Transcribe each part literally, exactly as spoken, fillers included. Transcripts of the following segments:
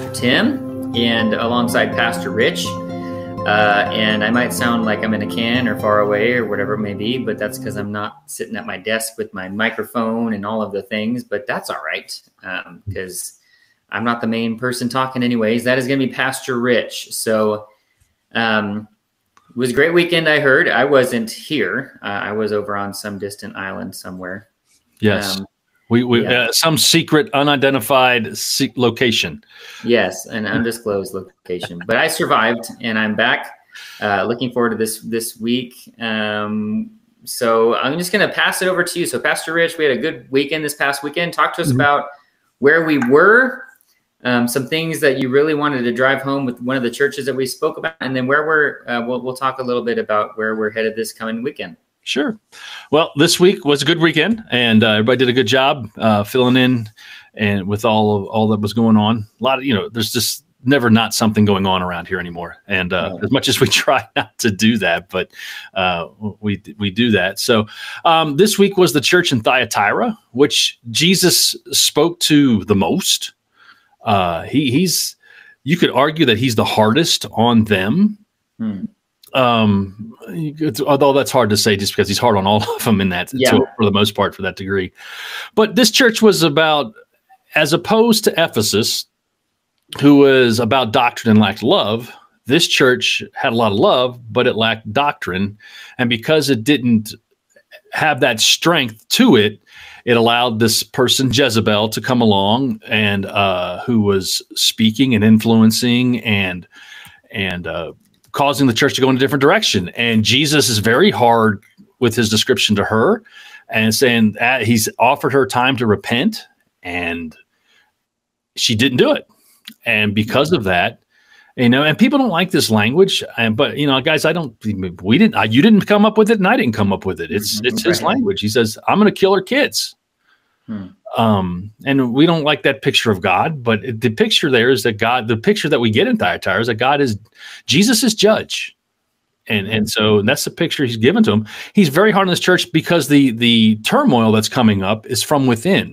Pastor Tim and alongside Pastor Rich. Uh, and I might sound like I'm in a can or far away or whatever it may be, but that's because I'm not sitting at my desk with my microphone and all of the things, but that's all right because um, I'm not the main person talking anyways. That is going to be Pastor Rich. So um, it was a great weekend, I heard. I wasn't here. Uh, I was over on some distant island somewhere. Yes. Um, We, we Yeah. uh, some secret, unidentified se- location. Yes, an undisclosed location. But I survived, and I'm back. Uh, looking forward to this this week. Um, so I'm just going to pass it over to you. So, Pastor Rich, we had a good weekend this past weekend. Talk to us Mhm. about where we were, um, some things that you really wanted to drive home with one of the churches that we spoke about, and then where we're. Uh, we'll we'll talk a little bit about where we're headed this coming weekend. Sure. Well, this week was a good weekend, and uh, everybody did a good job uh, filling in and with all of all that was going on. A lot of, you know, there's just never not something going on around here anymore. And uh, Yeah. as much as we try not to do that, but uh, we we do that. So um, this week was the church in Thyatira, which Jesus spoke to the most. Uh, he he's you could argue that he's the hardest on them. Hmm. Um, it's, although that's hard to say just because he's hard on all of them in that, Yeah. to, for the most part, for that degree. But this church was about, as opposed to Ephesus, who was about doctrine and lacked love, this church had a lot of love, but it lacked doctrine. And because it didn't have that strength to it, it allowed this person, Jezebel, to come along and uh, who was speaking and influencing and, and, uh, causing the church to go in a different direction. And Jesus is very hard with his description to her and saying that he's offered her time to repent and she didn't do it. And because of that, you know, and people don't like this language, and, but you know, guys, I don't, we didn't, I, you didn't come up with it and I didn't come up with it. It's, it's his Right. language. He says, I'm going to kill her kids. Hmm. Um, and we don't like that picture of God, but it- the picture there is that God, the picture that we get in Thyatira is that God is, Jesus is judge. And, and so that's the picture he's given to him. He's very hard on this church because the, the turmoil that's coming up is from within.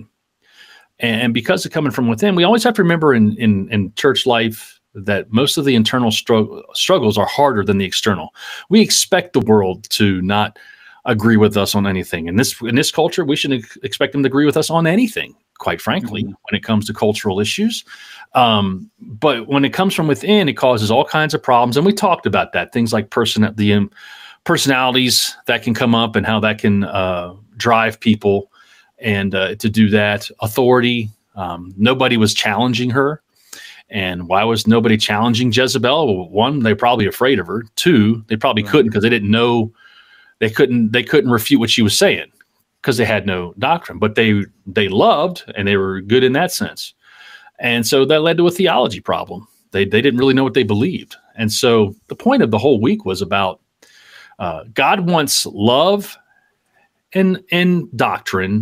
And because it's coming from within, we always have to remember in, in, in church life that most of the internal strugg- struggles are harder than the external. We expect the world to not agree with us on anything. In this in this culture, we should ex- expect them to agree with us on anything, quite frankly, Mhm. when it comes to cultural issues. Um, but when it comes from within, it causes all kinds of problems. And we talked about that, things like person the um, personalities that can come up and how that can uh, drive people and uh, to do that. Authority. Um, nobody was challenging her. And why was nobody challenging Jezebel? Well, one, they're probably afraid of her. Two, they probably Right. couldn't because they didn't know. They couldn't they couldn't refute what she was saying because they had no doctrine, but they they loved and they were good in that sense. And so that led to a theology problem. They they didn't really know what they believed. And so the point of the whole week was about uh, God wants love and and doctrine,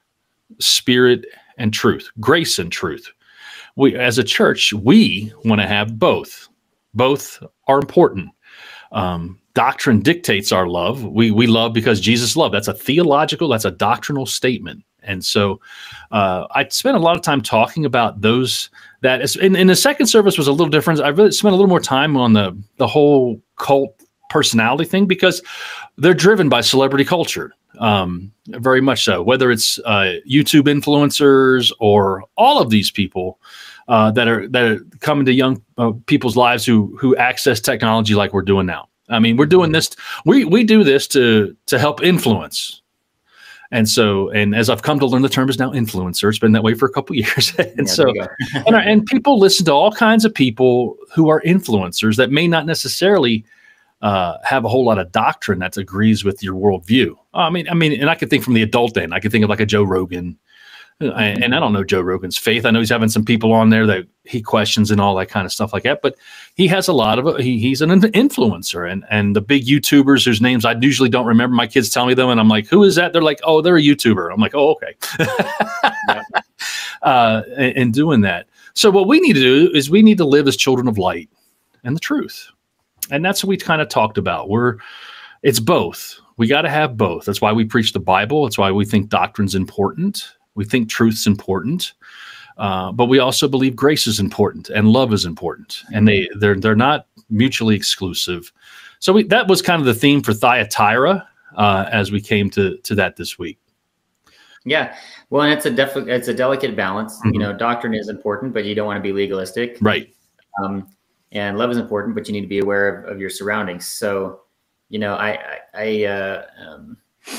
spirit and truth, grace and truth. We as a church, we want to have both. Both are important. Um, doctrine dictates our love. We we love because Jesus loved. That's a theological, that's a doctrinal statement. And so uh, I spent a lot of time talking about those. That is, in, in the second service was a little different. I really spent a little more time on the the whole cult personality thing because they're driven by celebrity culture, um, very much so. Whether it's uh, YouTube influencers or all of these people uh, that are that are coming to young uh, people's lives who who access technology like we're doing now. I mean, we're doing this. We we do this to to help influence. And so, and as I've come to learn, the term is now influencer. It's been that way for a couple of years. and Yeah, so, there you go. and, and people listen to all kinds of people who are influencers that may not necessarily uh, have a whole lot of doctrine that agrees with your worldview. I mean, I mean, and I could think from the adult end. I could think of like a Joe Rogan. And, and I don't know Joe Rogan's faith. I know he's having some people on there that he questions and all that kind of stuff like that. But he has a lot of he, he's an influencer, and and the big YouTubers whose names I usually don't remember. My kids tell me them, and I'm like, "Who is that?" They're like, "Oh, they're a YouTuber." I'm like, "Oh, okay." Yeah. uh, and, and doing that. So what we need to do is we need to live as children of light and the truth, and that's what we kind of talked about. We're it's both. We got to have both. That's why we preach the Bible. That's why we think doctrine's important. We think truth's important. Uh, but we also believe grace is important and love is important, and they they're they're not mutually exclusive. So we, that was kind of the theme for Thyatira uh, as we came to to that this week. Yeah, well, and it's a def- it's a delicate balance. Mm-hmm. You know, doctrine is important, but you don't want to be legalistic, right? Um, and love is important, but you need to be aware of, of your surroundings. So, you know, I I, I uh, um,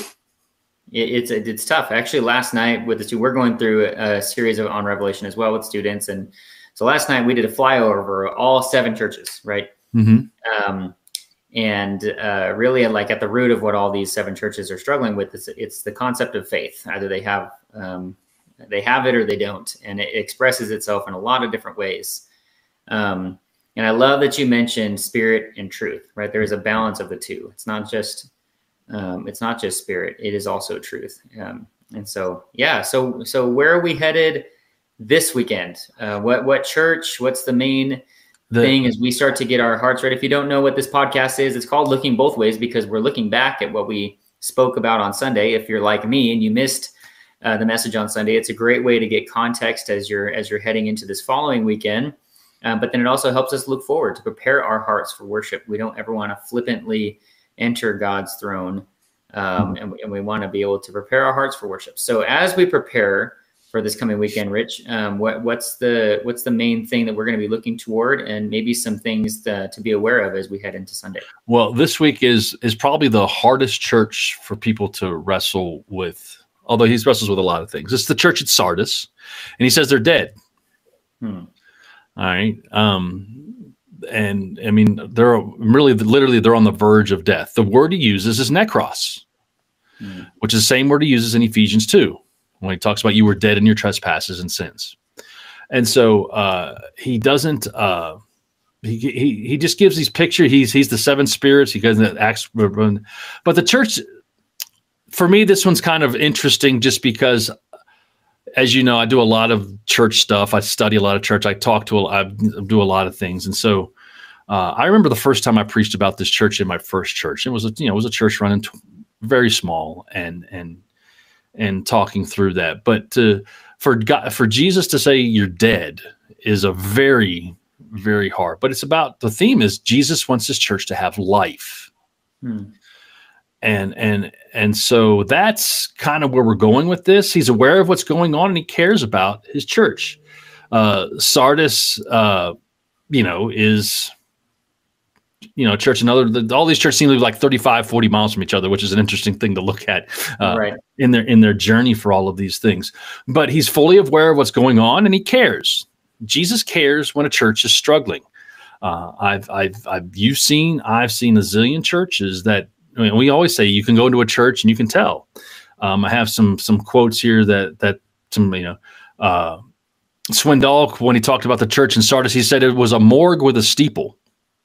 it, it's it's tough. Actually, last night with the two, we're going through a, a series of on Revelation as well with students, and so last night we did a flyover over all seven churches, right? Mm-hmm. Um, And uh, really, like at the root of what all these seven churches are struggling with, is it's the concept of faith. Either they have um, they have it or they don't, and it expresses itself in a lot of different ways. Um, and I love that you mentioned spirit and truth. Right, there is a balance of the two. It's not just um, it's not just spirit; it is also truth. Um, and so, yeah. So, so where are we headed this weekend? Uh, what what church? What's the main The, thing as we start to get our hearts right? If you don't know what this podcast is, it's called Looking Both Ways, because we're looking back at what we spoke about on Sunday. If you're like me and you missed uh, the message on Sunday, it's a great way to get context as you're as you're heading into this following weekend. Um, but then it also helps us look forward to prepare our hearts for worship. We don't ever want to flippantly enter God's throne, um, and, and we want to be able to prepare our hearts for worship. So as we prepare for this coming weekend, Rich, um, what, what's the what's the main thing that we're going to be looking toward, and maybe some things to, to be aware of as we head into Sunday? Well, this week is is probably the hardest church for people to wrestle with, although he wrestles with a lot of things. It's the church at Sardis, and he says they're dead. Hmm. All right. Um, and I mean, they're really, literally, they're on the verge of death. The word he uses is nekros, hmm. which is the same word he uses in Ephesians two. When he talks about you were dead in your trespasses and sins. And so uh, he doesn't, uh, he, he he just gives these picture. He's he's the seven spirits. He goes in Acts. But the church, for me, this one's kind of interesting just because, as you know, I do a lot of church stuff. I study a lot of church. I talk to, a, I do a lot of things. And so uh, I remember the first time I preached about this church in my first church. It was a, you know, it was a church running t- very small and, and, and talking through that. But to, for God, for Jesus to say you're dead is a very, very hard. But it's about, the theme is Jesus wants his church to have life. Hmm. And and and so that's kind of where we're going with this. He's aware of what's going on and he cares about his church. Uh, Sardis, uh, you know, is... you know, church and other, the, all these churches seem to be like thirty-five, forty miles from each other, which is an interesting thing to look at uh, right. in their, in their journey for all of these things. But he's fully aware of what's going on and he cares. Jesus cares when a church is struggling. Uh, I've, I've, I've, you've seen, I've seen a zillion churches that, I mean, we always say you can go into a church and you can tell. Um, I have some, some quotes here that, that some, you know, uh, Swindoll, when he talked about the church in Sardis, he said it was a morgue with a steeple.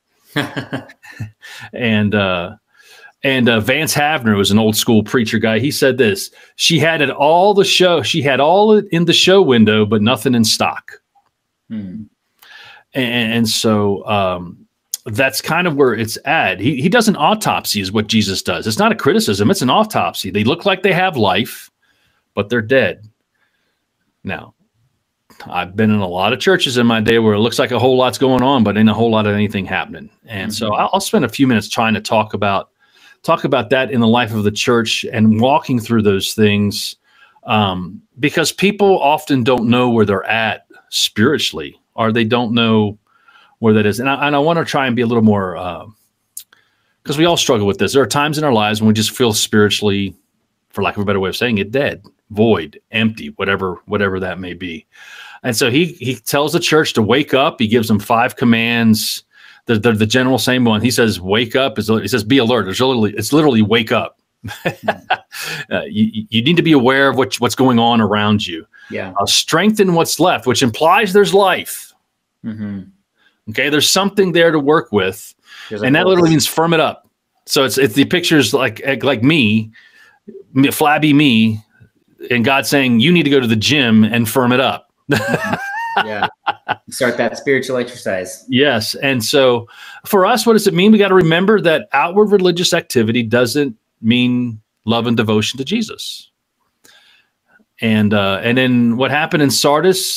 and uh, and uh, Vance Havner was an old school preacher guy. He said this: she had it all the show. She had all in the show window, but nothing in stock. Hmm. And, and so um, that's kind of where it's at. He he does an autopsy, is what Jesus does. It's not a criticism; it's an autopsy. They look like they have life, but they're dead. Now, I've been in a lot of churches in my day where it looks like a whole lot's going on, but ain't a whole lot of anything happening. And mm-hmm. so I'll spend a few minutes trying to talk about talk about that in the life of the church and walking through those things, um, because people often don't know where they're at spiritually, or they don't know where that is. And I, and I want to try and be a little more, because uh, we all struggle with this. There are times in our lives when we just feel spiritually, for lack of a better way of saying it, dead, void, empty, whatever whatever that may be. And so he he tells the church to wake up. He gives them five commands. The the, the general same one. He says, wake up. He says, be alert. There's literally, it's literally wake up. uh, you, you need to be aware of what, what's going on around you. Yeah. Uh, strengthen what's left, which implies there's life. Mm-hmm. Okay, there's something there to work with. There's and that literally means firm it up. So it's it's the pictures like like me, flabby me, and God saying, you need to go to the gym and firm it up. Yeah. Start that spiritual exercise. Yes. And so for us, what does it mean? We got to remember that outward religious activity doesn't mean love and devotion to Jesus. And uh, and then what happened in Sardis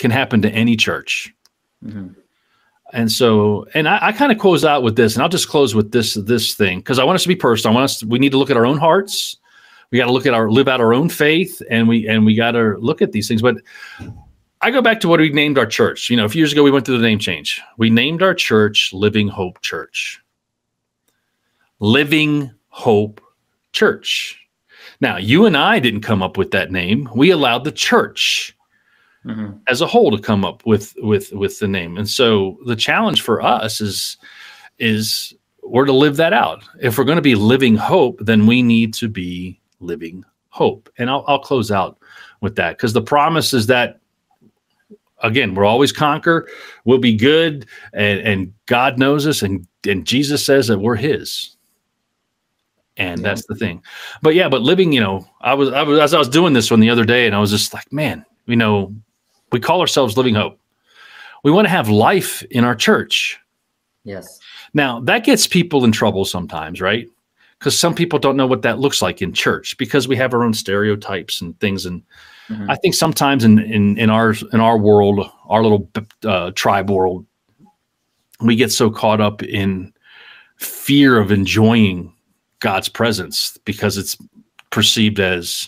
can happen to any church. Mm-hmm. And so, and I, I kind of close out with this, and I'll just close with this, this thing, because I want us to be personal. I want us to, we need to look at our own hearts. We got to look at our, live out our own faith, and we, and we got to look at these things. But I go back to what we named our church. You know, a few years ago, we went through the name change. We named our church Living Hope Church. Living Hope Church. Now, you and I didn't come up with that name. We allowed the church mm-hmm. as a whole to come up with, with, with the name. And so the challenge for us is, is we're to live that out. If we're going to be living hope, then we need to be living hope. And I'll, I'll close out with that, because the promise is that, again, we'll always conquer, we'll be good, and, and God knows us, and, and Jesus says that we're his. And yeah. that's the thing. But yeah, but living, you know, I was, I was, as I was doing this one the other day, and I was just like, man, you know, we call ourselves Living Hope. We want to have life in our church. Yes. Now that gets people in trouble sometimes, right? Because some people don't know what that looks like in church, because we have our own stereotypes and things. And mm-hmm. I think sometimes in, in, in our, in our world, our little uh, tribe world, we get so caught up in fear of enjoying God's presence because it's perceived as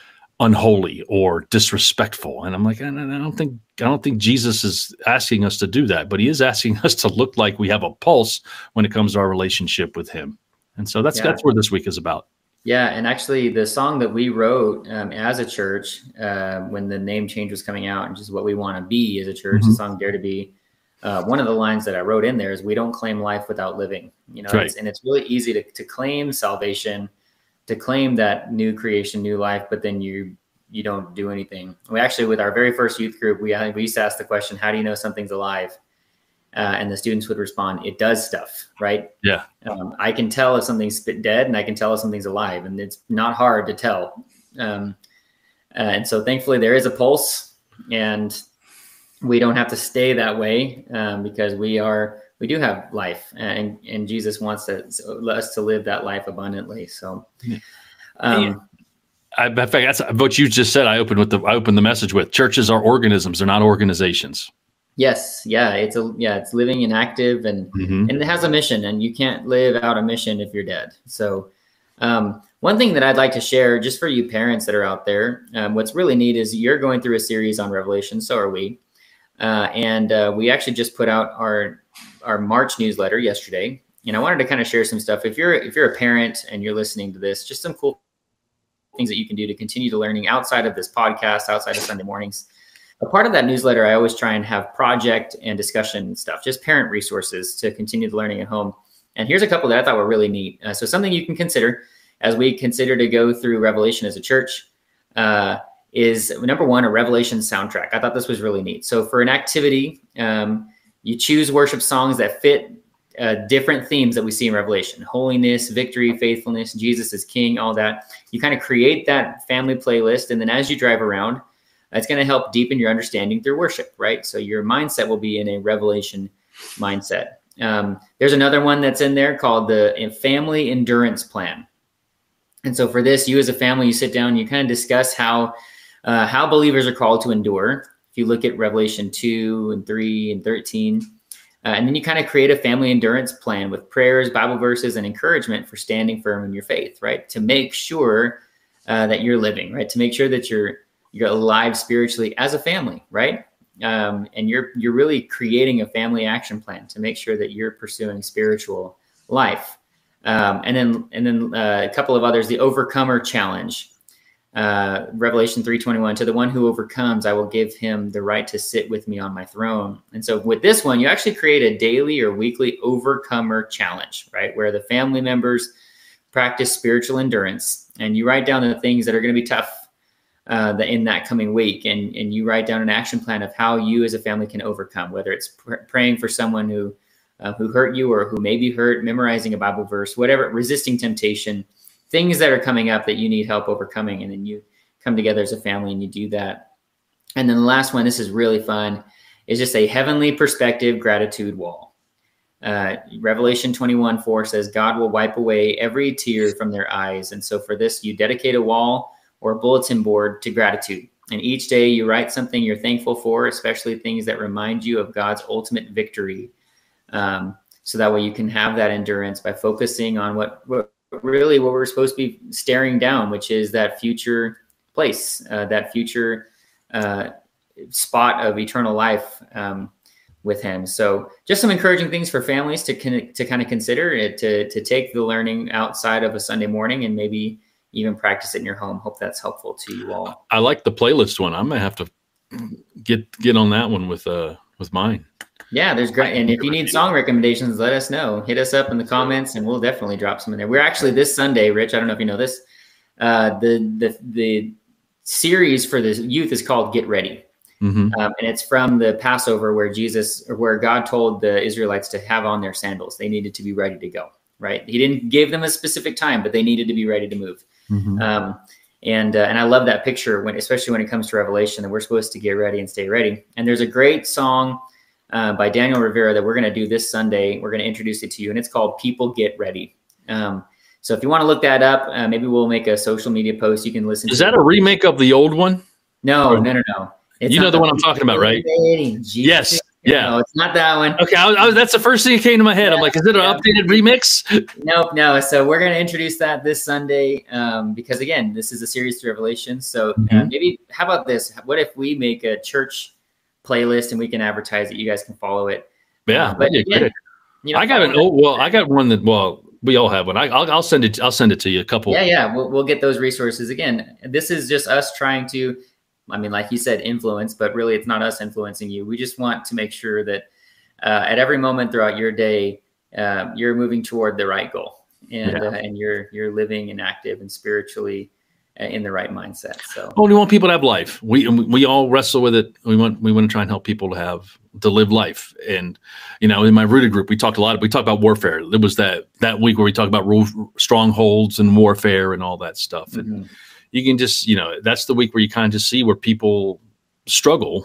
unholy or disrespectful. And I'm like, I don't think, I don't think Jesus is asking us to do that, but he is asking us to look like we have a pulse when it comes to our relationship with him. And so that's, yeah. that's where this week is about. Yeah. And actually the song that we wrote um, as a church, uh, when the name change was coming out, and just what we want to be as a church, mm-hmm. the song Dare to Be, Uh, one of the lines that I wrote in there is, we don't claim life without living, you know, right. it's, and it's really easy to, to claim salvation, to claim that new creation, new life, but then you, you don't do anything. We actually, with our very first youth group, we, we used to ask the question, how do you know something's alive? Uh, and the students would respond, it does stuff, right? Yeah. Um, I can tell if something's dead, and I can tell if something's alive, and it's not hard to tell. Um, uh, and so thankfully there is a pulse, and we don't have to stay that way, um, because we are, we do have life, and, and Jesus wants to, us to live that life abundantly. So, um, I, in fact, that's what you just said. I opened with the, I opened the message with, churches are organisms. They're not organizations. Yes. Yeah. It's a, yeah, it's living and active, and, mm-hmm. and it has a mission, and you can't live out a mission if you're dead. So, um, one thing that I'd like to share, just for you parents that are out there, um, what's really neat is you're going through a series on Revelation. So are we. Uh, and uh, we actually just put out our our March newsletter yesterday, and I wanted to kind of share some stuff. If you're if you're a parent and you're listening to this, just some cool things that you can do to continue to learning outside of this podcast, outside of Sunday mornings. A part of that newsletter, I always try and have project and discussion stuff, just parent resources to continue the learning at home. And here's a couple that I thought were really neat. Uh, so something you can consider as we consider to go through Revelation as a church. Uh, is number one, a Revelation soundtrack. I thought this was really neat. So for an activity, um, you choose worship songs that fit uh, different themes that we see in Revelation: holiness, victory, faithfulness, Jesus is King, all that. You kind of create that family playlist. And then as you drive around, it's going to help deepen your understanding through worship, right? So your mindset will be in a Revelation mindset. Um, there's another one that's in there called the Family Endurance Plan. And so for this, you as a family, you sit down, you kind of discuss how Uh, how believers are called to endure. If you look at Revelation two and three and thirteen, uh, and then you kind of create a family endurance plan with prayers, Bible verses, and encouragement for standing firm in your faith, right? To make sure uh, that you're living, right? To make sure that you're you're alive spiritually as a family, right? Um, and you're you're really creating a family action plan to make sure that you're pursuing spiritual life. Um, and then and then uh, a couple of others, the Overcomer Challenge. Uh, Revelation three twenty-one, to the one who overcomes, I will give him the right to sit with me on my throne. And so with this one, you actually create a daily or weekly overcomer challenge, right? Where the family members practice spiritual endurance, and you write down the things that are going to be tough uh, in that coming week. And, and you write down an action plan of how you as a family can overcome, whether it's pr- praying for someone who, uh, who hurt you or who may be hurt, memorizing a Bible verse, whatever, resisting temptation, things that are coming up that you need help overcoming. And then you come together as a family and you do that. And then the last one, this is really fun, is just a heavenly perspective gratitude wall. Uh, Revelation twenty-one four says, God will wipe away every tear from their eyes. And so for this, you dedicate a wall or a bulletin board to gratitude. and each day you write something you're thankful for, especially things that remind you of God's ultimate victory. Um, so that way you can have that endurance by focusing on what, what really what we're supposed to be staring down, which is that future place, uh, that future uh, spot of eternal life um, with him. So just some encouraging things for families to con- to kind of consider it, to, to take the learning outside of a Sunday morning and maybe even practice it in your home. Hope that's helpful to you all. I like the playlist one. I'm gonna have to get get on that one with uh with mine. Yeah, there's great. And if you need song recommendations, let us know. Hit us up in the comments, and we'll definitely drop some in there. We're actually this Sunday, Rich. I don't know if you know this. Uh, the the the series for the youth is called Get Ready, mm-hmm. um, and it's from the Passover where Jesus, or where God told the Israelites to have on their sandals. They needed to be ready to go. Right? He didn't give them a specific time, but they needed to be ready to move. Mm-hmm. Um, and uh, and I love that picture when, especially when it comes to Revelation, that we're supposed to get ready and stay ready. And there's a great song Uh, by Daniel Rivera that we're going to do this Sunday. We're going to introduce it to you, and it's called People Get Ready. Um, so if you want to look that up, uh, maybe we'll make a social media post. You can listen Is to that it. a remake of the old one? No, no, no, no. It's you know the one I'm talking about, right? Yes. Yeah. No, it's not that one. Okay. I was, I was, that's the first thing that came to my head. Yeah, I'm like, is it an yeah. updated remix? Nope. No. So we're going to introduce that this Sunday um, because, again, this is a series through Revelation. So mm-hmm. uh, maybe how about this? What if we make a church playlist and we can advertise it? You guys can follow it. Yeah, um, but again, you know, I got an oh well, I got one that well, we all have one. I, I'll I'll send it. I'll send it to you. A couple. Yeah, yeah. We'll we'll get those resources. Again, this is just us trying to, I mean, like you said, influence, but really, it's not us influencing you. We just want to make sure that uh, at every moment throughout your day, uh, you're moving toward the right goal, and yeah. uh, and you're you're living and active and spiritually in the right mindset. So, oh, we want people to have life. We we all wrestle with it. We want we want to try and help people to have to live life. And you know, in my Rooted group, we talked a lot. We talked about warfare. It was that that week where we talked about strongholds and warfare and all that stuff. Mm-hmm. And you can just you know that's the week where you kind of just see where people struggle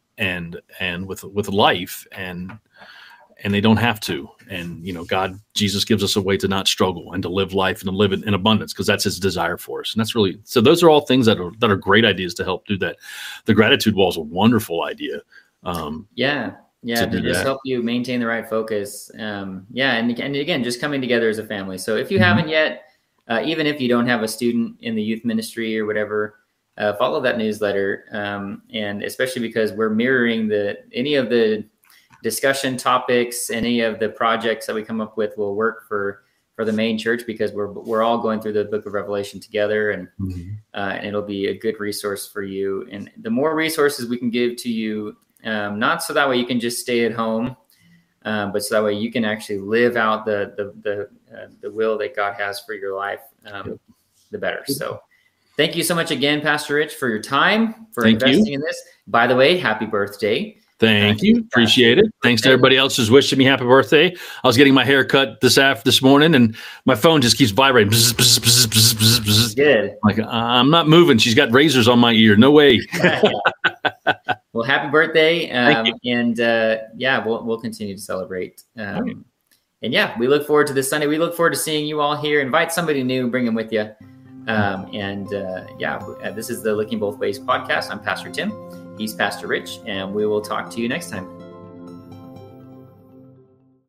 and and with with life and and they don't have to. And, you know, God, Jesus gives us a way to not struggle and to live life and to live it in abundance because that's his desire for us. And that's really, so those are all things that are, that are great ideas to help do that. The gratitude wall is a wonderful idea. Um, yeah. Yeah. To, to just that. help you maintain the right focus. Um, yeah. And, and again, just coming together as a family. So if you mm-hmm. haven't yet, uh, even if you don't have a student in the youth ministry or whatever, uh, follow that newsletter. Um, and especially because we're mirroring the, any of the discussion topics, any of the projects that we come up with will work for for the main church because we're we're all going through the book of Revelation together, and mm-hmm. uh, and it'll be a good resource for you. And the more resources we can give to you, um, not so that way you can just stay at home, um, but so that way you can actually live out the the the, uh, the will that God has for your life, um, the better. So thank you so much again, Pastor Rich, for your time, for thank investing you. in this. By the way, happy birthday. Thank you. Appreciate it. Thanks to everybody else who's wishing me happy birthday. I was getting my hair cut this after this morning and my phone just keeps vibrating. Bzz, bzz, bzz, bzz, bzz, bzz. Good. Like, I'm not moving. She's got razors on my ear. No way. Well, happy birthday. Um, and uh, yeah, we'll, we'll continue to celebrate. Um, right. And yeah, we look forward to this Sunday. We look forward to seeing you all here. Invite somebody new, bring them with you. Um, and uh, yeah, this is the Looking Both Ways podcast. I'm Pastor Tim. He's Pastor Rich, and we will talk to you next time.